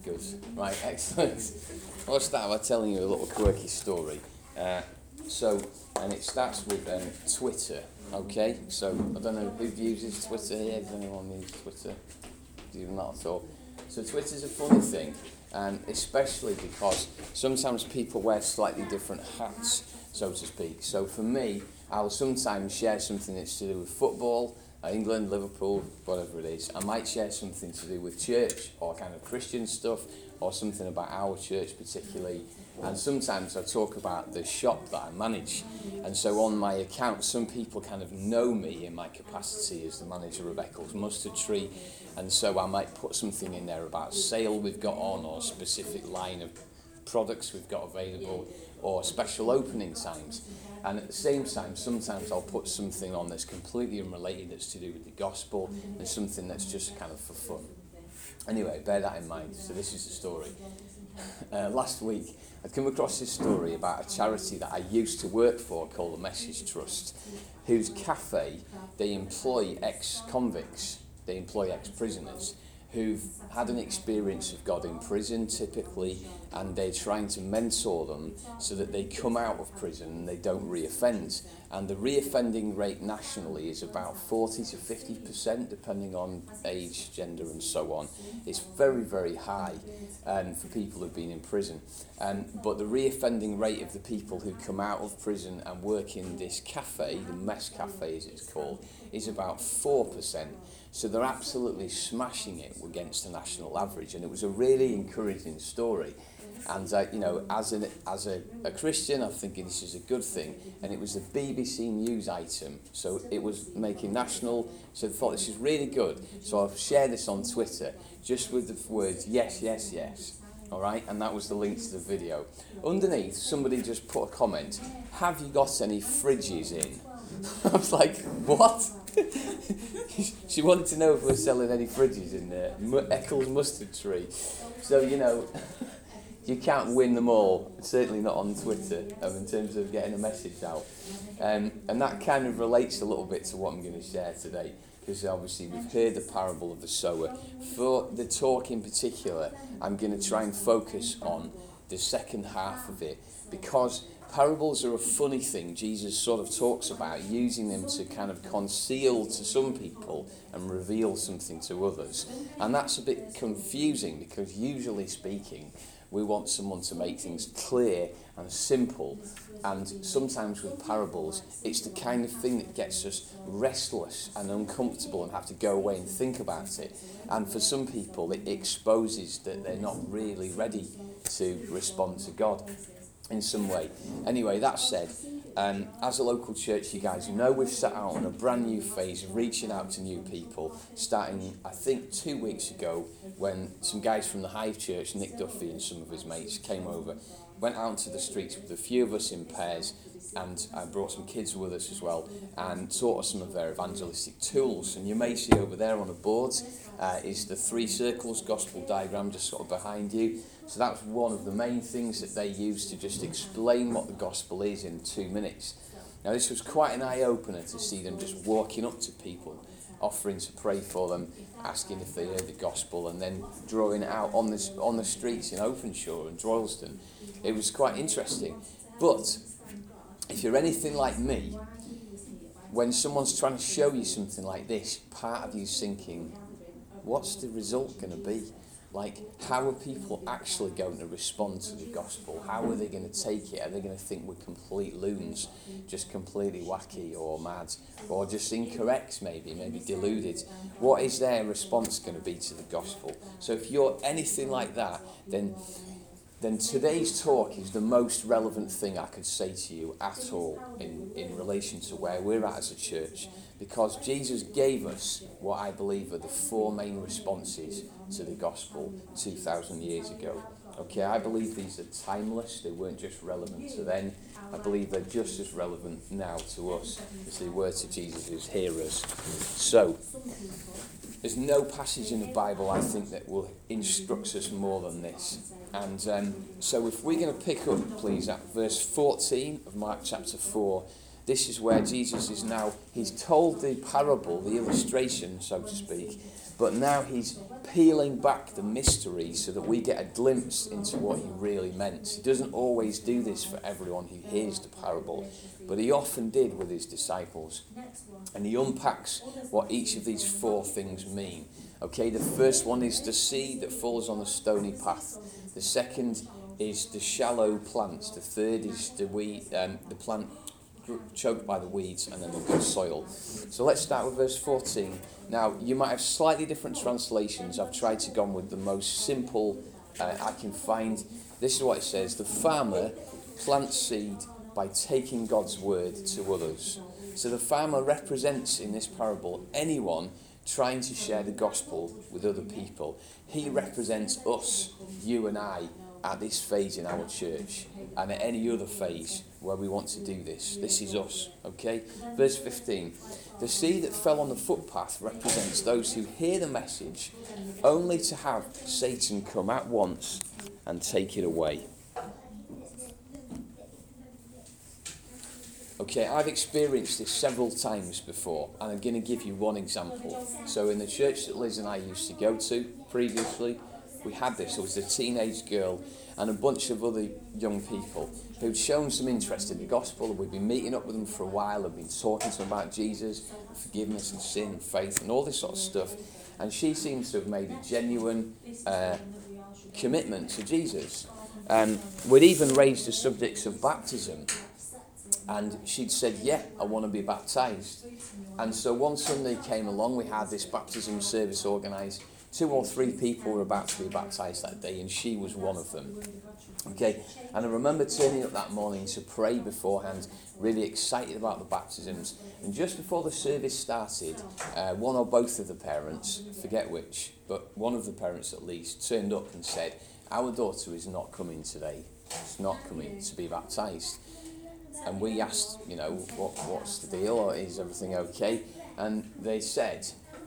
Good. Right, excellent. I'll start by telling you a little quirky story. And it starts with Twitter, okay? So, I don't know who uses Twitter here. Does anyone use Twitter? Do you not at all? So, Twitter's a funny thing, especially because sometimes people wear slightly different hats, so to speak. So, for me, I'll sometimes share something that's to do with football, England, Liverpool, whatever it is. I might share something to do with church or kind of Christian stuff or something about our church particularly. And sometimes I talk about the shop that I manage. And so on my account, some people kind of know me in my capacity as the manager of Eccles Mustard Tree. And so I might put something in there about a sale we've got on or a specific line of products we've got available or special opening times. And at the same time, sometimes I'll put something on that's completely unrelated, that's to do with the gospel, and something that's just kind of for fun. Anyway, bear that in mind. So this is the story. Last week, I'd come across this story about a charity that I used to work for called the Message Trust, whose cafe, they employ ex-convicts, they employ ex-prisoners, who've had an experience of God in prison typically, and they're trying to mentor them so that they come out of prison and they don't reoffend. And the reoffending rate nationally is about 40 to 50%, depending on age, gender and so on. It's very, very high for people who've been in prison. But the reoffending rate of the people who come out of prison and work in this cafe, the Mess Cafe as it's called, is about 4%. So they're absolutely smashing it against the national average, and it was a really encouraging story. And as a Christian, I'm thinking this is a good thing. And it was a BBC News item, so it was making national. So I thought this is really good. So I'll share this on Twitter, just with the words yes, yes, yes. All right, and that was the link to the video. Underneath, somebody just put a comment: "Have you got any fridges in?" I was like, what? She wanted to know if we're selling any fridges in there. Eccles Mustard Tree. So, you can't win them all, certainly not on Twitter, in terms of getting a message out. And that kind of relates a little bit to what I'm going to share today, because obviously we've heard the parable of the sower. For the talk in particular, I'm going to try and focus on the second half of it, because parables are a funny thing. Jesus sort of talks about using them to kind of conceal to some people and reveal something to others. And that's a bit confusing, because usually speaking, we want someone to make things clear and simple. And sometimes with parables, it's the kind of thing that gets us restless and uncomfortable and have to go away and think about it. And for some people, it exposes that they're not really ready to respond to God in some way. Anyway, that said, as a local church, you guys know we've set out on a brand new phase of reaching out to new people, starting, I think, 2 weeks ago, when some guys from the Hive Church, Nick Duffy and some of his mates, came over, went out into the streets with a few of us in pairs, and I brought some kids with us as well, and taught us some of their evangelistic tools. And you may see over there on the boards is the 3 circles gospel diagram just sort of behind you. So that's one of the main things that they use to just explain what the gospel is in 2 minutes. Now this was quite an eye-opener to see them just walking up to people, offering to pray for them, asking if they heard the gospel, and then drawing it out on the streets in Openshaw and Droylsden. It was quite interesting. But if you're anything like me, when someone's trying to show you something like this, part of you's thinking, what's the result going to be? Like, how are people actually going to respond to the gospel? How are they going to take it? Are they going to think we're complete loons, just completely wacky or mad, or just incorrect maybe deluded? What is their response going to be to the gospel? So if you're anything like that, then today's talk is the most relevant thing I could say to you at all in relation to where we're at as a church, because Jesus gave us what I believe are the 4 main responses to the gospel 2,000 years ago. Okay, I believe these are timeless. They weren't just relevant to then. I believe they're just as relevant now to us as they were to Jesus who's hearers. So, there's no passage in the Bible, I think, that will instruct us more than this. And so if we're going to pick up, please, at verse 14 of Mark chapter 4, this is where Jesus is now, he's told the parable, the illustration, so to speak, but now he's peeling back the mystery so that we get a glimpse into what he really meant. He doesn't always do this for everyone who hears the parable, but he often did with his disciples. And he unpacks what each of these 4 things mean. Okay, the first one is the seed that falls on the stony path. The second is the shallow plants. The third is the plant choked by the weeds, and then the good soil. So let's start with verse 14. Now, you might have slightly different translations. I've tried to go with the most simple I can find. This is what it says: the farmer plants seed by taking God's word to others. So the farmer represents in this parable anyone trying to share the gospel with other people. He represents us, you and I, at this phase in our church, and at any other phase where we want to do this. This is us, okay? Verse 15. The seed that fell on the footpath represents those who hear the message only to have Satan come at once and take it away. Okay, I've experienced this several times before, and I'm going to give you one example. So in the church that Liz and I used to go to previously, we had this. It was a teenage girl and a bunch of other young people who'd shown some interest in the gospel. We'd been meeting up with them for a while, and been talking to them about Jesus, and forgiveness and sin and faith and all this sort of stuff. And she seemed to have made a genuine commitment to Jesus. We'd even raised the subjects of baptism. And she'd said, yeah, I want to be baptised. And so one Sunday came along, we had this baptism service organised. 2 or 3 people were about to be baptised that day, and she was one of them. Okay, and I remember turning up that morning to pray beforehand, really excited about the baptisms. And just before the service started, one or both of the parents, forget which, but one of the parents at least, turned up and said, our daughter is not coming today. She's not coming to be baptised. And we asked, what's the deal, or is everything okay? And they said,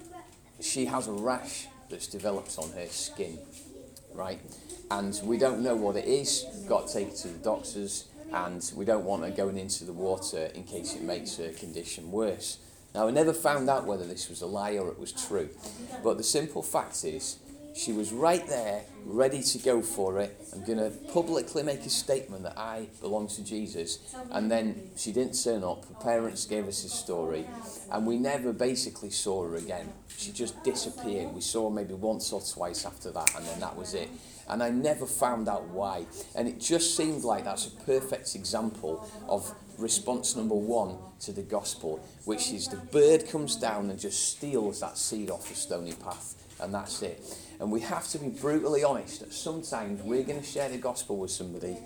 she has a rash that's developed on her skin, right? And we don't know what it is. We've got to take her to the doctors, and we don't want her going into the water in case it makes her condition worse. Now, I never found out whether this was a lie or it was true. But the simple fact is, she was right there, ready to go for it. I'm going to publicly make a statement that I belong to Jesus. And then she didn't turn up. Her parents gave us his story. And we never basically saw her again. She just disappeared. We saw her maybe once or twice after that, and then that was it. And I never found out why. And it just seemed like that's a perfect example of response number 1 to the gospel, which is the bird comes down and just steals that seed off the stony path. And that's it. And we have to be brutally honest that sometimes we're going to share the gospel with somebody,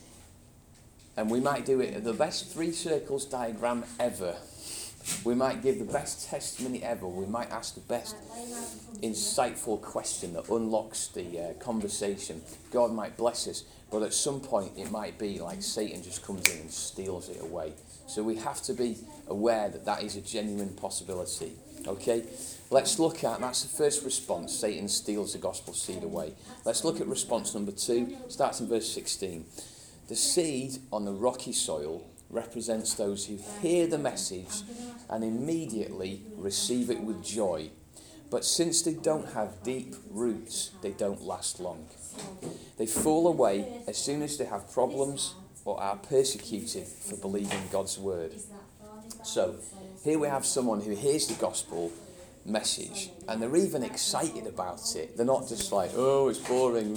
and we might do it at the best 3 circles diagram ever. We might give the best testimony ever. We might ask the best insightful question that unlocks the conversation. God might bless us, but at some point it might be like Satan just comes in and steals it away. So we have to be aware that that is a genuine possibility. Okay, let's look at, that's the first response, Satan steals the gospel seed away. Let's look at response number 2, starts in verse 16. The seed on the rocky soil represents those who hear the message and immediately receive it with joy. But since they don't have deep roots, they don't last long. They fall away as soon as they have problems or are persecuted for believing God's word. So, here we have someone who hears the gospel message, and they're even excited about it. They're not just like, oh, it's boring.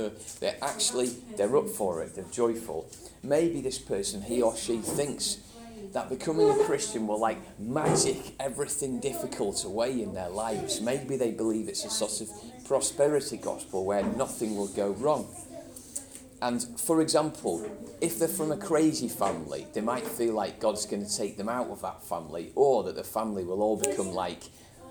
They're up for it. They're joyful. Maybe this person, he or she, thinks that becoming a Christian will like magic everything difficult away in their lives. Maybe they believe it's a sort of prosperity gospel where nothing will go wrong. And for example, if they're from a crazy family, they might feel like God's going to take them out of that family, or that the family will all become like,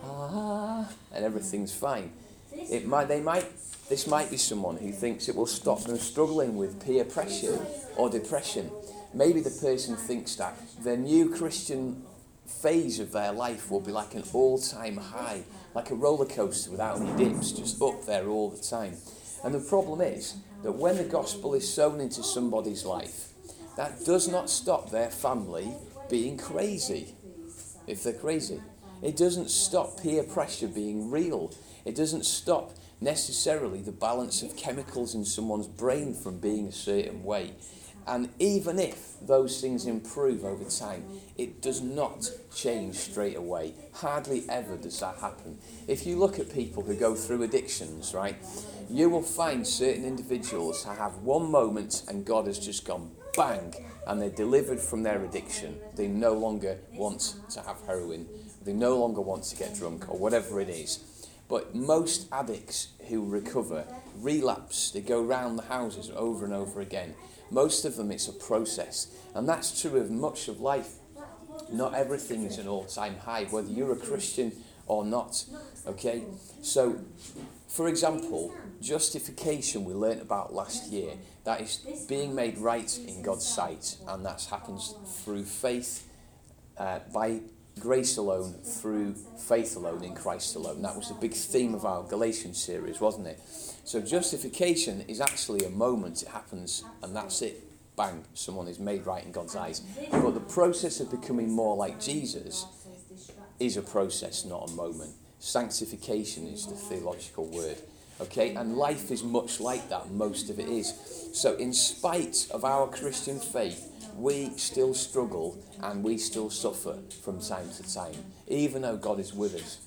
and everything's fine. This might be someone who thinks it will stop them struggling with peer pressure or depression. Maybe the person thinks that their new Christian phase of their life will be like an all-time high, like a roller coaster without any dips, just up there all the time. And the problem is that when the gospel is sown into somebody's life, that does not stop their family being crazy, if they're crazy. It doesn't stop peer pressure being real. It doesn't stop necessarily the balance of chemicals in someone's brain from being a certain way. And even if those things improve over time, it does not change straight away. Hardly ever does that happen. If you look at people who go through addictions, right, you will find certain individuals who have one moment and God has just gone bang, and they're delivered from their addiction. They no longer want to have heroin. They no longer want to get drunk or whatever it is. But most addicts who recover relapse. They go round the houses over and over again. Most of them, it's a process. And that's true of much of life. Not everything is an all-time high, whether you're a Christian or not. Okay? So, for example, justification we learnt about last year. That is being made right in God's sight. And that happens through faith, by grace alone, through faith alone, in Christ alone. That was the big theme of our Galatians series, wasn't it? So justification is actually a moment. It happens and that's it. Bang, someone is made right in God's eyes. But the process of becoming more like Jesus is a process, not a moment. Sanctification is the theological word. Okay, and life is much like that, most of it is. So in spite of our Christian faith, we still struggle and we still suffer from time to time, even though God is with us.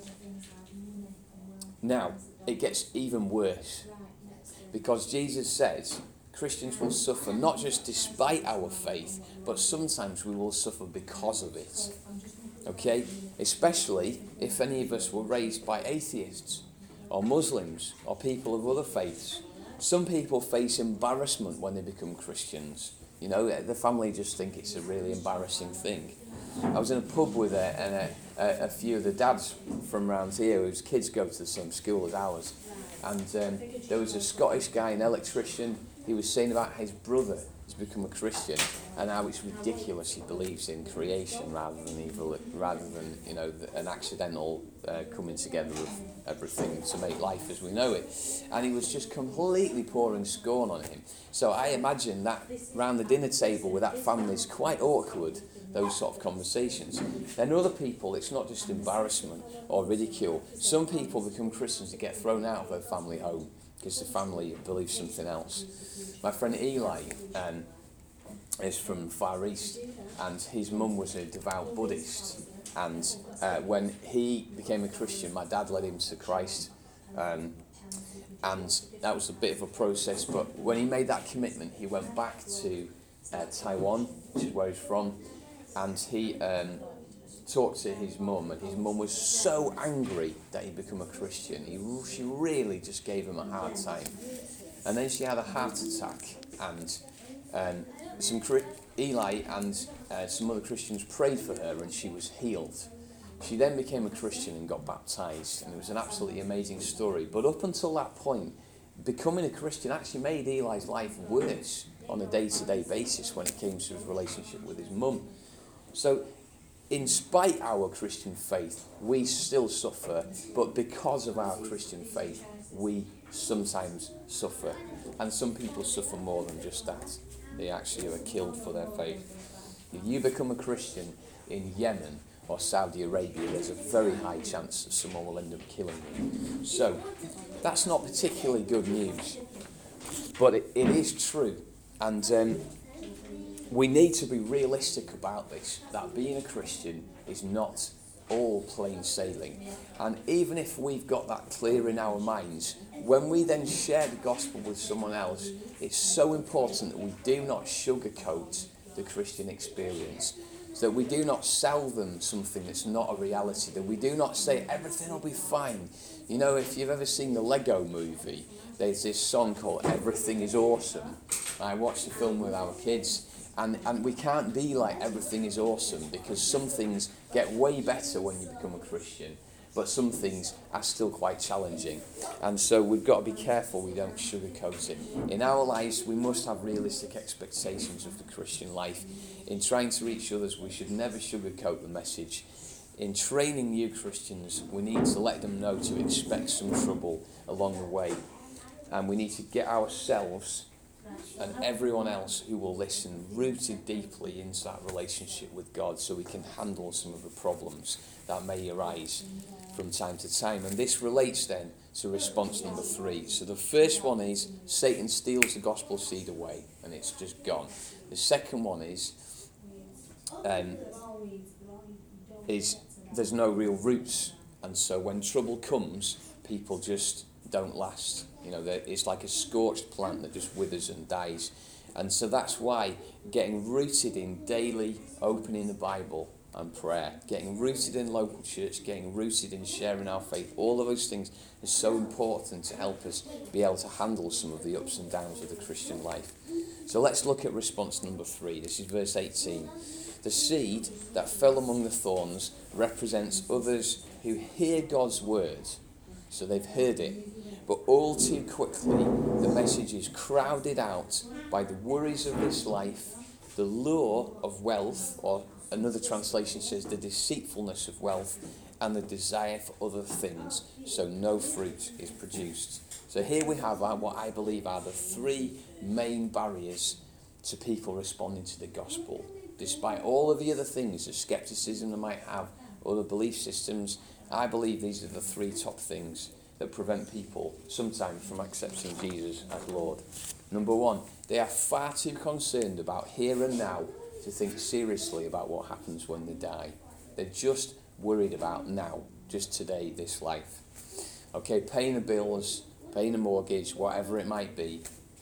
Now, it gets even worse, because Jesus says Christians will suffer not just despite our faith, but sometimes we will suffer because of it. Okay? Especially if any of us were raised by atheists or Muslims or people of other faiths. Some people face embarrassment when they become Christians. You know, the family just think it's a really embarrassing thing. I was in a pub with a few of the dads from around here whose kids go to the same school as ours. And there was a Scottish guy, an electrician. He was saying about his brother has become a Christian and how it's ridiculous he believes in creation rather than you know, an accidental coming together of everything to make life as we know it. And he was just completely pouring scorn on him. So I imagine that round the dinner table with that family is quite awkward, those sort of conversations. Then other people, it's not just embarrassment or ridicule. Some people become Christians and get thrown out of their family home because the family believes something else. My friend Eli is from Far East, and his mum was a devout Buddhist. And when he became a Christian, my dad led him to Christ. And that was a bit of a process. But when he made that commitment, he went back to Taiwan, which is where he's from. And he talked to his mum, and his mum was so angry that he'd become a Christian. She really just gave him a hard time. And then she had a heart attack, and Eli and some other Christians prayed for her, and she was healed. She then became a Christian and got baptized, and it was an absolutely amazing story. But up until that point, becoming a Christian actually made Eli's life worse on a day-to-day basis when it came to his relationship with his mum. So, in spite of our Christian faith, we still suffer, but because of our Christian faith, we sometimes suffer. And some people suffer more than just that. They actually are killed for their faith. If you become a Christian in Yemen or Saudi Arabia, there's a very high chance that someone will end up killing you. So, that's not particularly good news. But it is true. And we need to be realistic about this, that being a Christian is not all plain sailing. And even if we've got that clear in our minds, when we then share the gospel with someone else, it's so important that we do not sugarcoat the Christian experience, so that we do not sell them something that's not a reality, that we do not say everything will be fine. You know, if you've ever seen the Lego movie, there's this song called Everything is Awesome. I watched the film with our kids. And we can't be like everything is awesome, because some things get way better when you become a Christian, but some things are still quite challenging. And so we've got to be careful we don't sugarcoat it. In our lives, we must have realistic expectations of the Christian life. In trying to reach others, we should never sugarcoat the message. In training new Christians, we need to let them know to expect some trouble along the way. And we need to get ourselves and everyone else who will listen, rooted deeply into that relationship with God, so we can handle some of the problems that may arise from time to time. And this relates then to response number 3. So the first one is Satan steals the gospel seed away and it's just gone. The second one is there's no real roots, and so when trouble comes, people just don't last. You know, it's like a scorched plant that just withers and dies. And so that's why getting rooted in daily opening the Bible and prayer, getting rooted in local church, getting rooted in sharing our faith, all of those things is so important to help us be able to handle some of the ups and downs of the Christian life. So let's look at response number 3. This is verse 18. The seed that fell among the thorns represents others who hear God's word. So they've heard it, but all too quickly the message is crowded out by the worries of this life, the lure of wealth, or another translation says the deceitfulness of wealth, and the desire for other things, so no fruit is produced. So here we have what I believe are the 3 main barriers to people responding to the gospel. Despite all of the other things, the skepticism they might have, other belief systems, I believe these are the 3 top things that prevent people sometimes from accepting Jesus as Lord. Number 1, they are far too concerned about here and now to think seriously about what happens when they die. They're just worried about now, just today, this life. Okay, paying the bills, paying a mortgage, whatever it might be.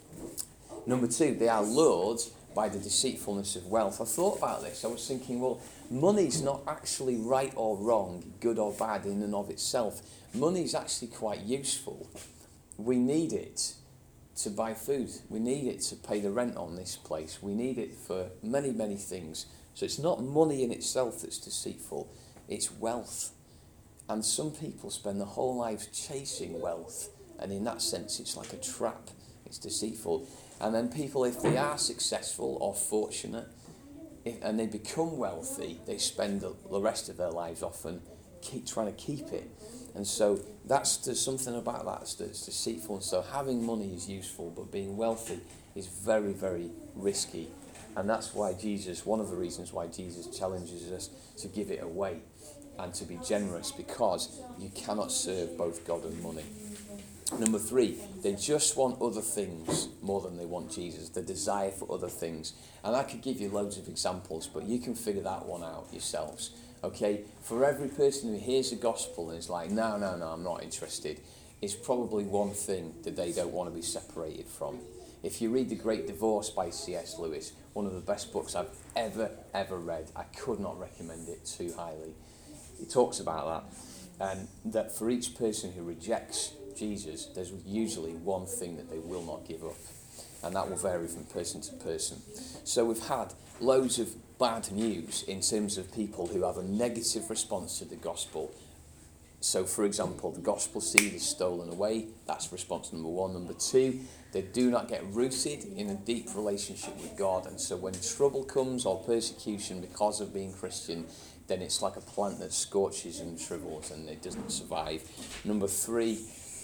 Number 2, they are lured by the deceitfulness of wealth. I thought about this. I was thinking, well, money's not actually right or wrong, good or bad in and of itself. Money's actually quite useful. We need it to buy food. We need it to pay the rent on this place. We need it for many, many things. So it's not money in itself that's deceitful. It's wealth. And some people spend their whole lives chasing wealth. And in that sense, it's like a trap. It's deceitful. And then people, if they are successful or fortunate, and they become wealthy, they spend the rest of their lives often trying to keep it. And so there's something about that that's deceitful. And so having money is useful, but being wealthy is very, very risky. And that's why one of the reasons why Jesus challenges us to give it away and to be generous, because you cannot serve both God and money. Number 3, they just want other things more than they want Jesus, the desire for other things. And I could give you loads of examples, but you can figure that one out yourselves. Okay, for every person who hears the gospel and is like, no, I'm not interested, it's probably one thing that they don't want to be separated from. If you read The Great Divorce by C.S. Lewis, one of the best books I've ever read, I could not recommend it too highly. He talks about that, and that for each person who rejects Jesus, there's usually one thing that they will not give up, and that will vary from person to person. So we've had loads of bad news in terms of people who have a negative response to the gospel. So, for example, the gospel seed is stolen away. That's response number 1. Number 2, they do not get rooted in a deep relationship with God, and so when trouble comes or persecution because of being Christian, then it's like a plant that scorches and shrivels and it doesn't survive. Number 3,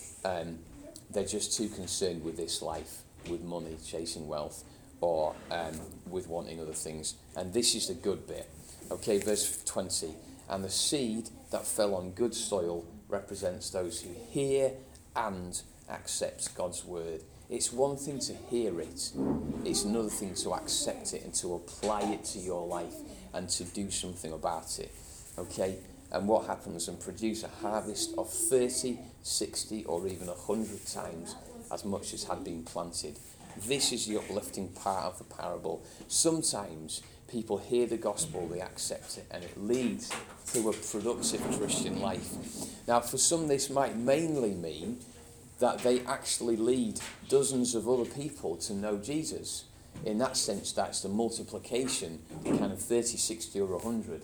they're just too concerned with this life, with money, chasing wealth, or with wanting other things. And this is the good bit. Okay, verse 20. And the seed that fell on good soil represents those who hear and accept God's word. It's one thing to hear it. It's another thing to accept it and to apply it to your life and to do something about it. Okay? And what happens? And produce a harvest of 30, 60 or even 100 times as much as had been planted. This is the uplifting part of the parable. Sometimes people hear the gospel, they accept it, and it leads to a productive Christian life. Now, for some, this might mainly mean that they actually lead dozens of other people to know Jesus. In that sense, that's the multiplication, the kind of 30, 60 or 100.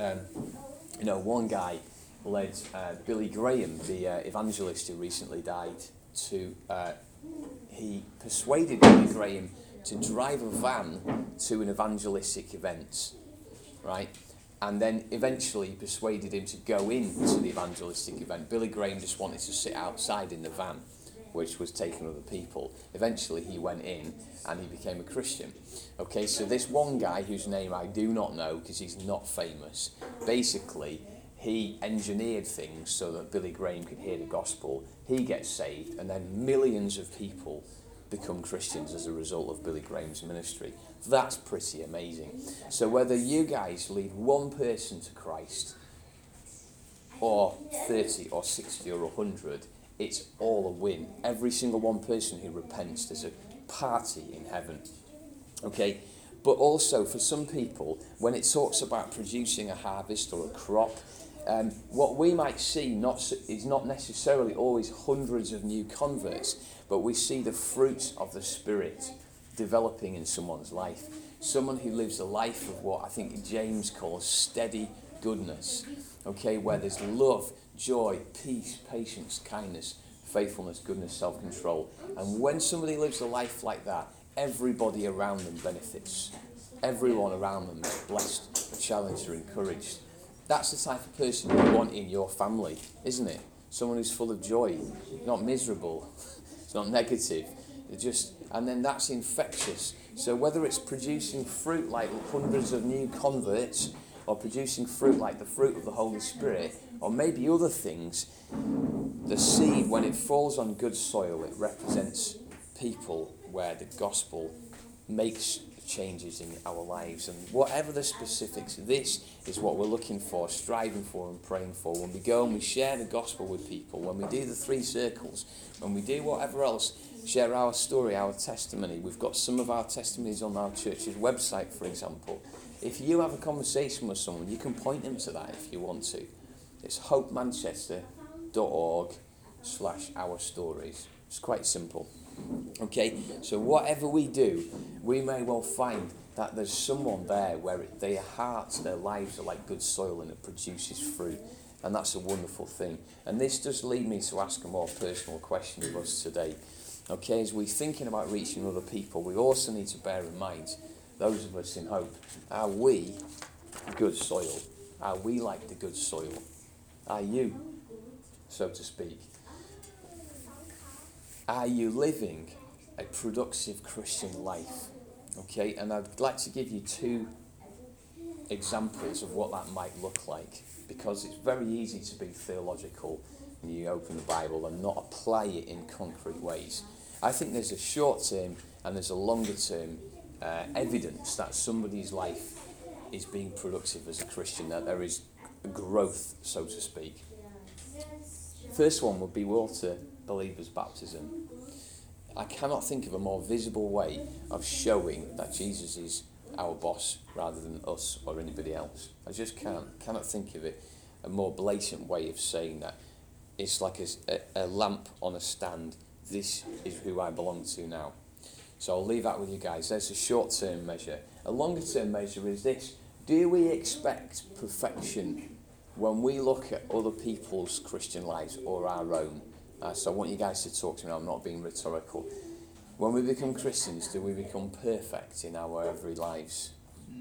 One guy led Billy Graham, the evangelist who recently died, he persuaded Billy Graham to drive a van to an evangelistic event, right? And then eventually persuaded him to go in to the evangelistic event. Billy Graham just wanted to sit outside in the van, which was taking other people. Eventually he went in and he became a Christian. Okay, so this one guy whose name I do not know because he's not famous, basically he engineered things so that Billy Graham could hear the gospel, he gets saved, and then millions of people become Christians as a result of Billy Graham's ministry. That's pretty amazing. So whether you guys lead one person to Christ, or 30 or 60 or 100, it's all a win. Every single one person who repents, there's a party in heaven. Okay? But also for some people, when it talks about producing a harvest or a crop, what we might see is not necessarily always hundreds of new converts, but we see the fruits of the Spirit developing in someone's life. Someone who lives a life of what I think James calls steady goodness. Okay, where there's love, joy, peace, patience, kindness, faithfulness, goodness, self-control. And when somebody lives a life like that, everybody around them benefits. Everyone around them is blessed, challenged, or encouraged. That's the type of person you want in your family, isn't it? Someone who's full of joy, not miserable, it's not negative. And then that's infectious. So whether it's producing fruit like hundreds of new converts, or producing fruit like the fruit of the Holy Spirit, or maybe other things, the seed, when it falls on good soil, it represents people where the gospel makes changes in our lives. And whatever the specifics, this is what we're looking for, striving for and praying for. When we go and we share the gospel with people, when we do the 3 circles, when we do whatever else, share our story, our testimony. We've got some of our testimonies on our church's website, for example. If you have a conversation with someone, you can point them to that if you want to. It's hopemanchester.org/our stories. It's quite simple. Okay, so whatever we do, we may well find that there's someone there where their hearts, their lives are like good soil and it produces fruit. And that's a wonderful thing. And this does lead me to ask a more personal question of us today. Okay, as we're thinking about reaching other people, we also need to bear in mind, those of us in Hope, are we good soil? Are we like the good soil? Are you, so to speak? Are you living a productive Christian life? Okay, and I'd like to give you 2 examples of what that might look like, because it's very easy to be theological when you open the Bible and not apply it in concrete ways. I think there's a short term and there's a longer term evidence that somebody's life is being productive as a Christian, that there is growth, so to speak. First one would be water believers' baptism. I cannot think of a more visible way of showing that Jesus is our boss rather than us or anybody else. I just cannot think of it, a more blatant way of saying that. It's like a lamp on a stand. This is who I belong to now. So I'll leave that with you guys. There's a short-term measure. A longer-term measure is this. Do we expect perfection when we look at other people's Christian lives or our own? So I want you guys to talk to me. I'm not being rhetorical. When we become Christians, do we become perfect in our every lives?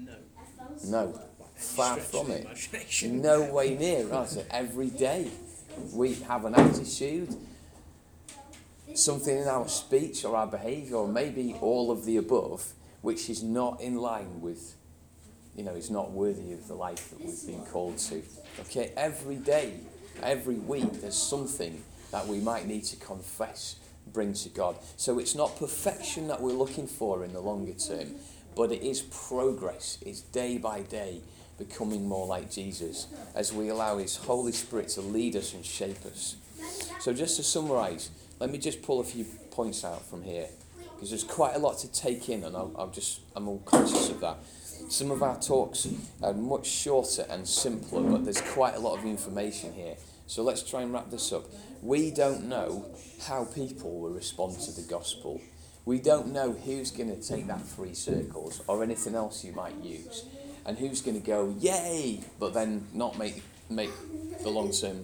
No. Far from it. No way near. Right? Every day we have an attitude, something in our speech or our behaviour, or maybe all of the above, which is not in line with, is not worthy of the life that we've been called to. Okay, every day, every week, there's something that we might need to confess, bring to God. So it's not perfection that we're looking for in the longer term, but it is progress. It's day by day becoming more like Jesus as we allow His Holy Spirit to lead us and shape us. So just to summarise, let me just pull a few points out from here, because there's quite a lot to take in, and I'm all conscious of that. Some of our talks are much shorter and simpler, but there's quite a lot of information here. So let's try and wrap this up. We don't know how people will respond to the gospel. We don't know who's going to take that 3 circles or anything else you might use, and who's going to go, yay, but then not make it long term.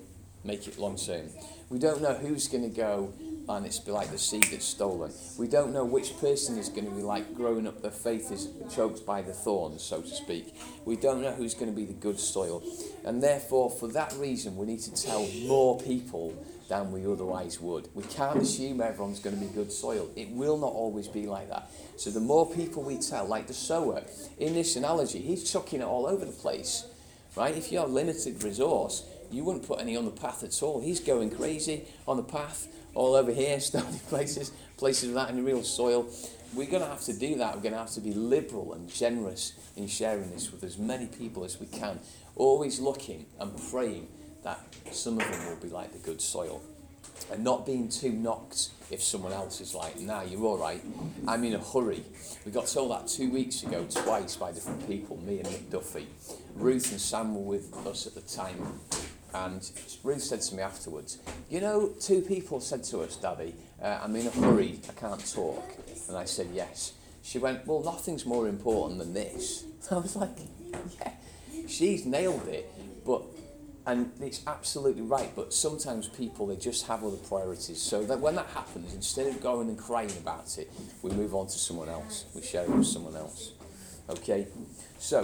We don't know who's going to go and it's be like the seed that's stolen. We don't know which person is going to be like growing up, their faith is choked by the thorns, so to speak. We don't know who's going to be the good soil. And therefore, for that reason, we need to tell more people than we otherwise would. We can't assume everyone's going to be good soil. It will not always be like that. So the more people we tell, like the sower, in this analogy, he's chucking it all over the place, right? If you have limited resource, you wouldn't put any on the path at all. He's going crazy on the path, all over here, stony places without any real soil. We're going to have to do that. We're going to have to be liberal and generous in sharing this with as many people as we can, always looking and praying that some of them will be like the good soil, and not being too knocked if someone else is like, nah, you're all right, I'm in a hurry. We got told that 2 weeks ago twice by different people, me and Nick Duffy. Ruth and Sam were with us at the time, and Ruth said to me afterwards, you know, 2 people said to us, Daddy, I'm in a hurry, I can't talk. And I said, yes. She went, well, nothing's more important than this. I was like, yeah, she's nailed it. And it's absolutely right, but sometimes people, they just have other priorities. So that when that happens, instead of going and crying about it, we move on to someone else. We share it with someone else. Okay? So,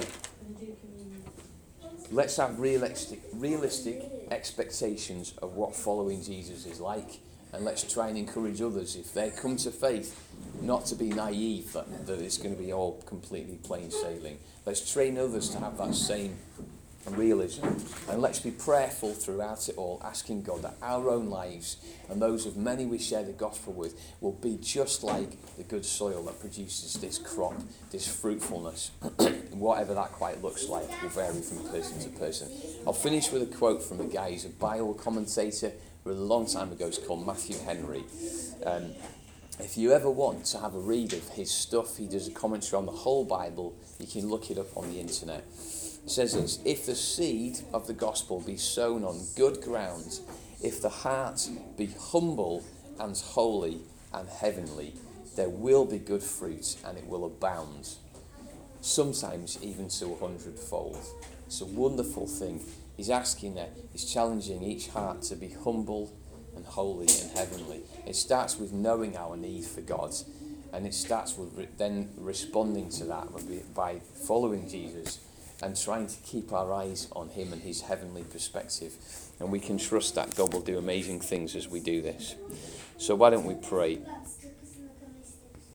let's have realistic expectations of what following Jesus is like. And let's try and encourage others, if they come to faith, not to be naive that it's going to be all completely plain sailing. Let's train others to have that same realism, and let's be prayerful throughout it all, asking God that our own lives and those of many we share the gospel with will be just like the good soil that produces this crop, this fruitfulness. Whatever that quite looks like will vary from person to person. I'll finish with a quote from a guy who's a Bible commentator who a long time ago is called Matthew Henry. If you ever want to have a read of his stuff, he does a commentary on the whole Bible. You can look it up on the internet. It says this: if the seed of the gospel be sown on good ground, if the heart be humble and holy and heavenly, there will be good fruit and it will abound, sometimes even to 100-fold. It's a wonderful thing. He's asking there, he's challenging each heart to be humble and holy and heavenly. It starts with knowing our need for God, and it starts with then responding to that by following Jesus and trying to keep our eyes on him and his heavenly perspective. And we can trust that God will do amazing things as we do this. So why don't we pray?